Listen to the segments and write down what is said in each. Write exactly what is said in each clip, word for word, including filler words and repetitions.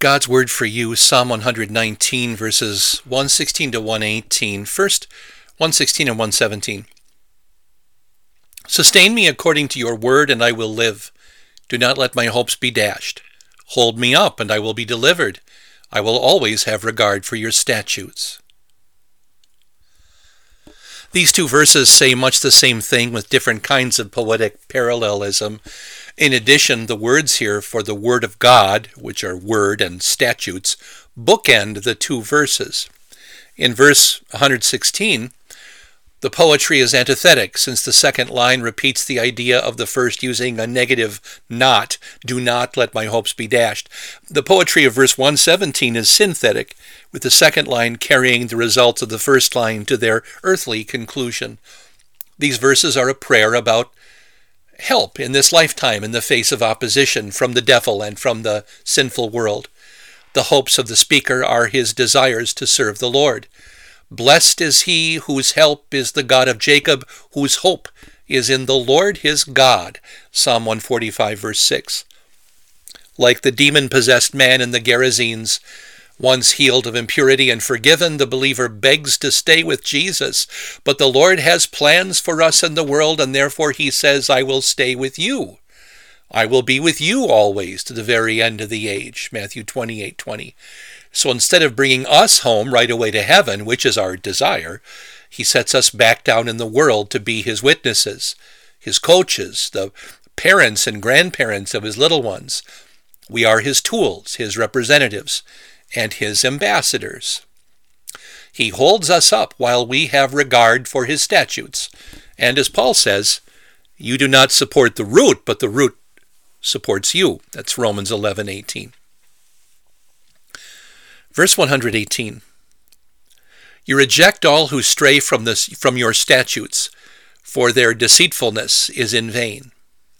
God's Word for you, Psalm one nineteen, verses one sixteen to one eighteen. First, one sixteen and one seventeen. Sustain me according to your word, and I will live. Do not let my hopes be dashed. Hold me up, and I will be delivered. I will always have regard for your statutes. These two verses say much the same thing with different kinds of poetic parallelism. In addition, the words here for the Word of God, which are word and statutes, bookend the two verses. In verse one sixteen, the poetry is antithetic, since the second line repeats the idea of the first using a negative not, do not let my hopes be dashed. The poetry of verse one seventeen is synthetic, with the second line carrying the results of the first line to their earthly conclusion. These verses are a prayer about help in this lifetime in the face of opposition from the devil and from the sinful world. The hopes of the speaker are his desires to serve the Lord. Blessed is he whose help is the God of Jacob, whose hope is in the Lord his God. Psalm one forty-five, verse six. Like the demon-possessed man in the Gerasenes, once healed of impurity and forgiven, the believer begs to stay with Jesus. But the Lord has plans for us in the world, and therefore he says, I will stay with you. I will be with you always to the very end of the age. Matthew twenty-eight twenty. So instead of bringing us home right away to heaven, which is our desire, he sets us back down in the world to be his witnesses, his coaches, the parents and grandparents of his little ones. We are his tools, his representatives, and his ambassadors. He holds us up while we have regard for his statutes. And as Paul says, you do not support the root, but the root supports you. That's Romans eleven eighteen. Verse one eighteen. You reject all who stray from this from your statutes, for their deceitfulness is in vain.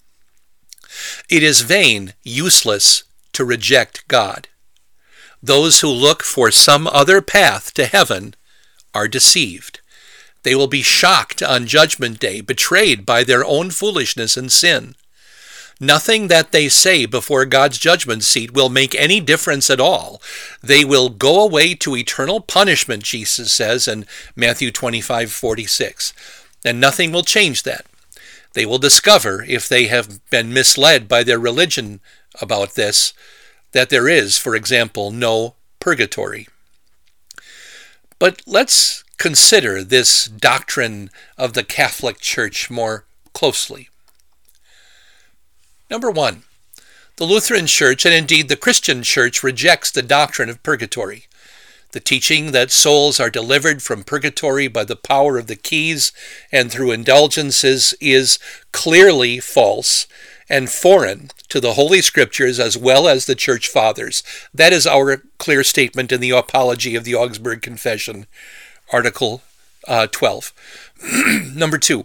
It is vain, useless, to reject God. Those who look for some other path to heaven are deceived. They will be shocked on Judgment Day, betrayed by their own foolishness and sin. Nothing that they say before God's judgment seat will make any difference at all. They will go away to eternal punishment, Jesus says in Matthew twenty-five forty-six. And nothing will change that. They will discover, if they have been misled by their religion about this, that there is, for example, no purgatory. But let's consider this doctrine of the Catholic Church more closely. Number one, the Lutheran Church, and indeed the Christian Church, rejects the doctrine of purgatory. The teaching that souls are delivered from purgatory by the power of the keys and through indulgences is clearly false and foreign to the Holy Scriptures as well as the Church Fathers. That is our clear statement in the Apology of the Augsburg Confession, Article uh, twelve. Number two,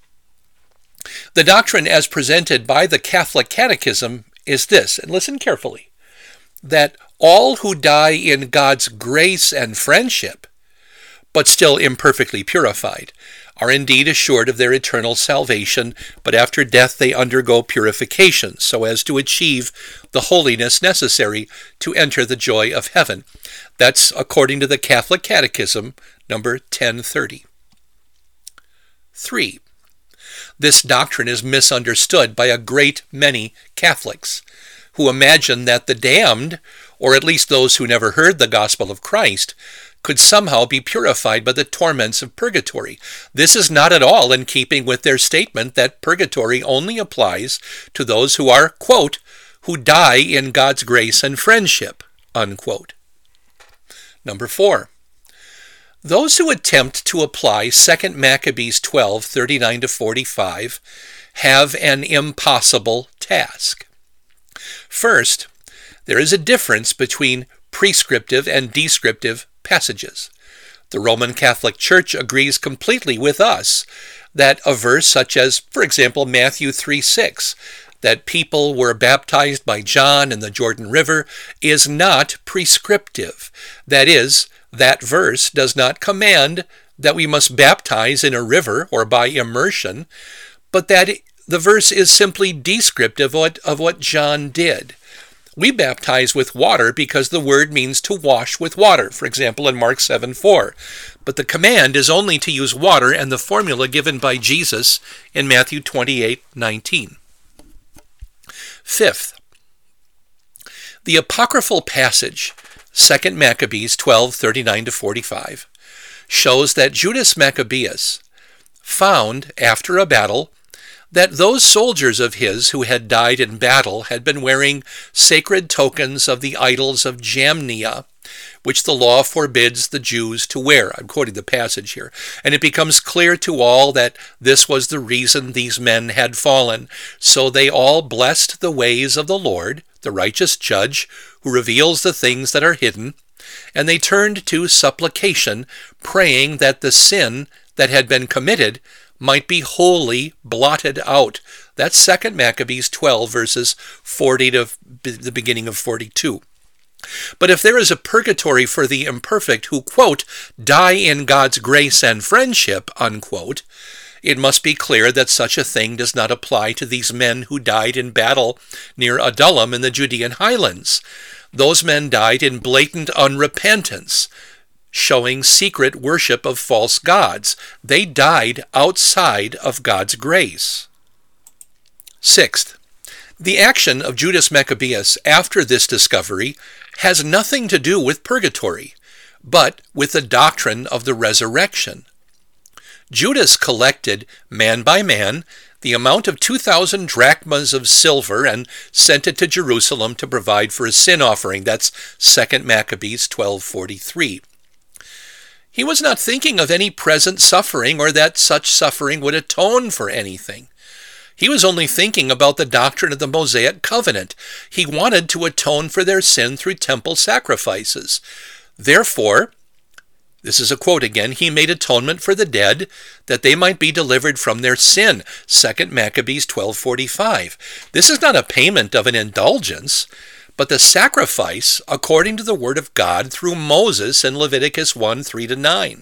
the doctrine as presented by the Catholic Catechism is this, and listen carefully, that all who die in God's grace and friendship, but still imperfectly purified, are indeed assured of their eternal salvation, but after death they undergo purification, so as to achieve the holiness necessary to enter the joy of heaven. That's according to the Catholic Catechism, number ten thirty. Three, this doctrine is misunderstood by a great many Catholics, who imagine that the damned, or at least those who never heard the gospel of Christ, could somehow be purified by the torments of purgatory. This is not at all in keeping with their statement that purgatory only applies to those who are, quote, who die in God's grace and friendship, unquote. Number four, those who attempt to apply Second Maccabees twelve thirty-nine to forty-five have an impossible task. First, there is a difference between prescriptive and descriptive passages. The Roman Catholic Church agrees completely with us that a verse such as, for example, Matthew three six, that people were baptized by John in the Jordan River, is not prescriptive. That is, that verse does not command that we must baptize in a river or by immersion, but that the verse is simply descriptive of what, of what John did. We baptize with water because the word means to wash with water, for example, in Mark seven four. But the command is only to use water and the formula given by Jesus in Matthew twenty-eight nineteen. Fifth, the apocryphal passage, Second Maccabees twelve thirty-nine to forty-five, shows that Judas Maccabeus found, after a battle, that those soldiers of his who had died in battle had been wearing sacred tokens of the idols of Jamnia, which the law forbids the Jews to wear. I'm quoting the passage here. And it becomes clear to all that this was the reason these men had fallen. So they all blessed the ways of the Lord, the righteous judge, who reveals the things that are hidden, and they turned to supplication, praying that the sin that had been committed might be wholly blotted out. That's Second Maccabees twelve, verses forty to the beginning of forty-two. But if there is a purgatory for the imperfect who, quote, die in God's grace and friendship, unquote, it must be clear that such a thing does not apply to these men who died in battle near Adullam in the Judean highlands. Those men died in blatant unrepentance, showing secret worship of false gods. They died outside of God's grace. Sixth, the action of Judas Maccabeus after this discovery has nothing to do with purgatory, but with the doctrine of the resurrection. Judas collected, man by man, the amount of two thousand drachmas of silver and sent it to Jerusalem to provide for a sin offering. That's Second Maccabees twelve forty-three. He was not thinking of any present suffering or that such suffering would atone for anything. He was only thinking about the doctrine of the Mosaic covenant. He wanted to atone for their sin through temple sacrifices. Therefore, this is a quote again, he made atonement for the dead that they might be delivered from their sin. Second Maccabees twelve forty-five. This is not a payment of an indulgence, but the sacrifice according to the word of God through Moses in Leviticus one three to nine.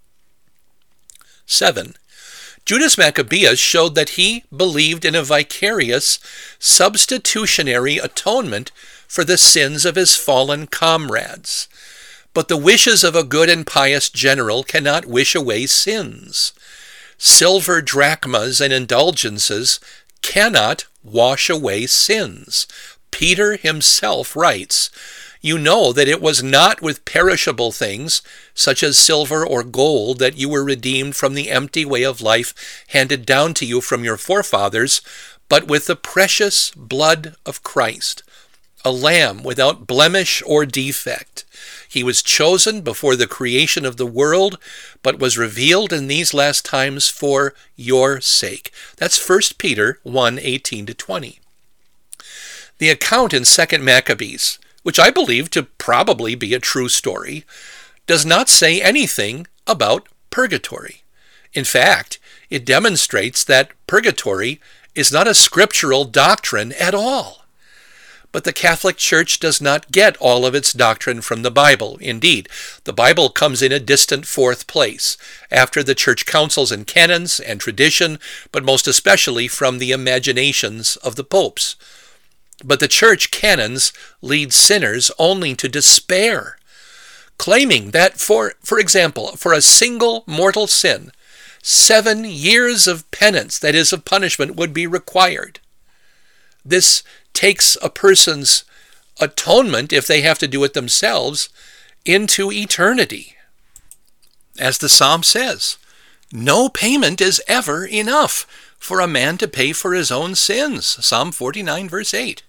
Seven. Judas Maccabeus showed that he believed in a vicarious, substitutionary atonement for the sins of his fallen comrades. But the wishes of a good and pious general cannot wish away sins. Silver drachmas and indulgences cannot wash away sins. Peter himself writes, "You know that it was not with perishable things, such as silver or gold, that you were redeemed from the empty way of life handed down to you from your forefathers, but with the precious blood of Christ, a lamb without blemish or defect. He was chosen before the creation of the world, but was revealed in these last times for your sake." That's First Peter one eighteen to twenty. The account in Second Maccabees, which I believe to probably be a true story, does not say anything about purgatory. In fact, it demonstrates that purgatory is not a scriptural doctrine at all. But the Catholic Church does not get all of its doctrine from the Bible. Indeed, the Bible comes in a distant fourth place, after the church councils and canons and tradition, but most especially from the imaginations of the popes. But the church canons lead sinners only to despair, claiming that, for, for example, for a single mortal sin, seven years of penance, that is, of punishment, would be required. This takes a person's atonement, if they have to do it themselves, into eternity. As the Psalm says, no payment is ever enough for a man to pay for his own sins. Psalm forty-nine, verse eight.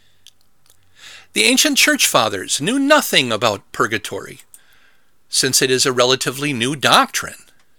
The ancient church fathers knew nothing about purgatory, since it is a relatively new doctrine.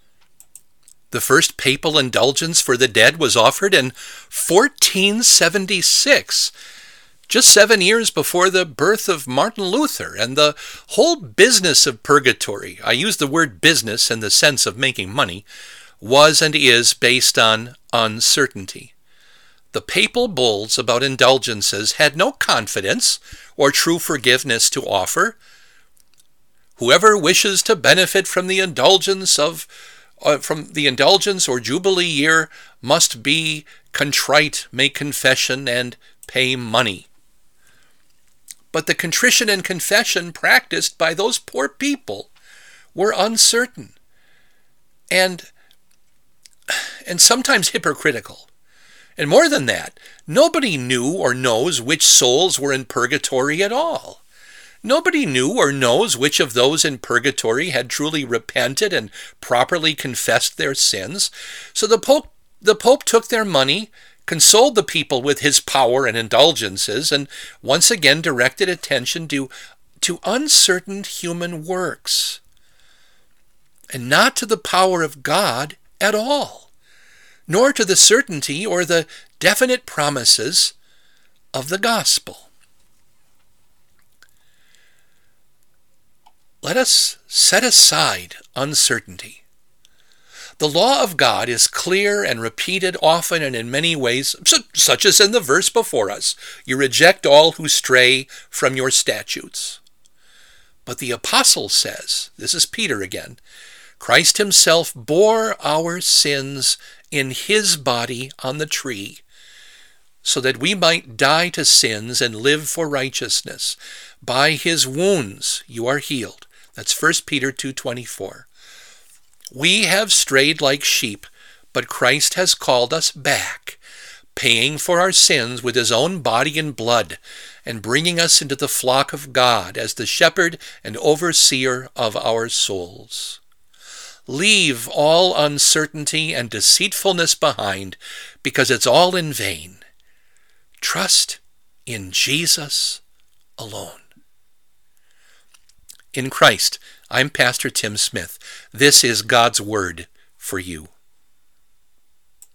The first papal indulgence for the dead was offered in fourteen seventy-six, just seven years before the birth of Martin Luther, and the whole business of purgatory, I use the word business in the sense of making money, was and is based on uncertainty. The papal bulls about indulgences had no confidence or true forgiveness to offer. Whoever wishes to benefit from the indulgence of uh, from the indulgence or jubilee year must be contrite, make confession, and pay money. But the contrition and confession practiced by those poor people were uncertain and, and sometimes hypocritical. And more than that, nobody knew or knows which souls were in purgatory at all. Nobody knew or knows which of those in purgatory had truly repented and properly confessed their sins. So the Pope, the Pope took their money, consoled the people with his power and indulgences, and once again directed attention to, to uncertain human works, and not to the power of God at all, nor to the certainty or the definite promises of the gospel. Let us set aside uncertainty. The law of God is clear and repeated often and in many ways, such as in the verse before us. You reject all who stray from your statutes. But the apostle says, this is Peter again, Christ himself bore our sins in his body on the tree, so that we might die to sins and live for righteousness. By his wounds you are healed. That's First Peter two twenty-four. We have strayed like sheep, but Christ has called us back, paying for our sins with his own body and blood, and bringing us into the flock of God as the shepherd and overseer of our souls. Leave all uncertainty and deceitfulness behind, because it's all in vain. Trust in Jesus alone. In Christ, I'm Pastor Tim Smith. This is God's Word for you.